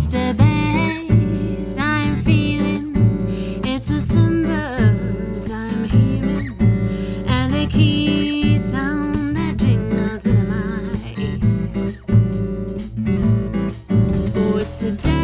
the bass I'm feeling, it's the cymbals I'm hearing, and the key sound that jingles in my ear. Oh, it's a dance.